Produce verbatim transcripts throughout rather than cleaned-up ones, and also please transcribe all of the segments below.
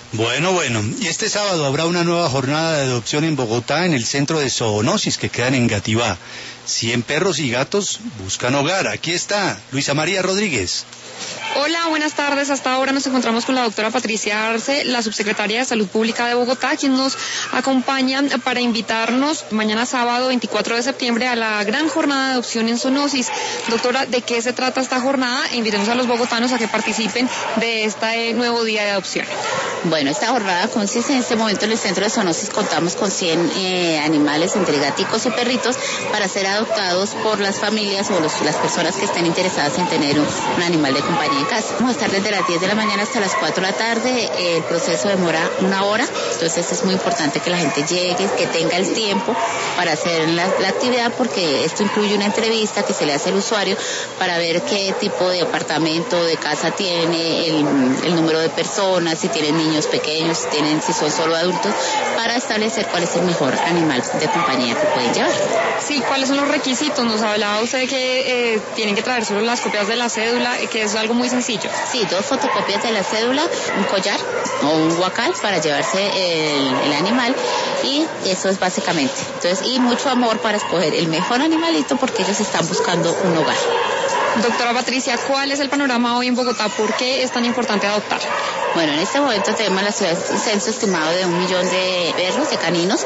Bueno, bueno, y este sábado habrá una nueva jornada de adopción en Bogotá, en el centro de zoonosis que queda en Engativá. Cien perros y gatos buscan hogar. Aquí está Luisa María Rodríguez. Hola, buenas tardes. Hasta ahora nos encontramos con la doctora Patricia Arce, la subsecretaria de Salud Pública de Bogotá, quien nos acompaña para invitarnos mañana sábado veinticuatro de septiembre a la gran jornada de adopción en zoonosis. Doctora, ¿de qué se trata esta jornada? E invitemos a los bogotanos a que participen de este nuevo día de adopción. Bueno, esta jornada consiste en este momento en el centro de zoonosis. Contamos con cien eh, animales entre gaticos y perritos para ser adoptados por las familias o los, las personas que estén interesadas en tener un, un animal de compañía en casa. Vamos a estar desde las diez de la mañana hasta las cuatro de la tarde. El proceso demora una hora, entonces es muy importante que la gente llegue, que tenga el tiempo para hacer la, la actividad, porque esto incluye una entrevista que se le hace al usuario para ver qué tipo de apartamento, de casa tiene, el, el número de personas, si tienen niños pequeños, si tienen, si son solo adultos, para establecer cuál es el mejor animal de compañía que pueden llevar. Sí, ¿cuáles son los requisitos? Nos hablaba usted de que eh, tienen que traer solo las copias de la cédula, que es algo muy sencillo. Sí, dos fotocopias de la cédula, un collar o un guacal para llevarse el, el animal, y eso es básicamente. Entonces, y mucho amor para escoger el mejor animalito, porque ellos están buscando un hogar. Doctora Patricia, ¿cuál es el panorama hoy en Bogotá? ¿Por qué es tan importante adoptar? Bueno, en este momento tenemos en la ciudad un censo estimado de un millón de perros, de caninos,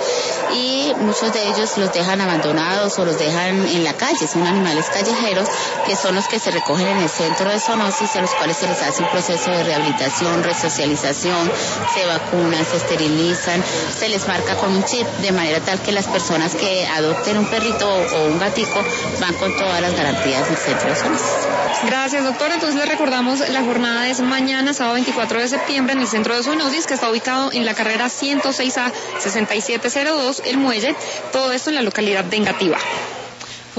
y muchos de ellos los dejan abandonados o los dejan en la calle. Son animales callejeros que son los que se recogen en el centro de zoonosis, a los cuales se les hace un proceso de rehabilitación, resocialización, se vacunan, se esterilizan, se les marca con un chip, de manera tal que las personas que adopten un perrito o un gatico van con todas las garantías del centro de zoonosis. Gracias, doctora. Entonces le recordamos, la jornada es mañana, sábado veinticuatro de septiembre, en el centro de zoonosis, que está ubicado en la carrera ciento seis A sesenta y siete cero dos, El Muelle. Todo esto en la localidad de Engativá.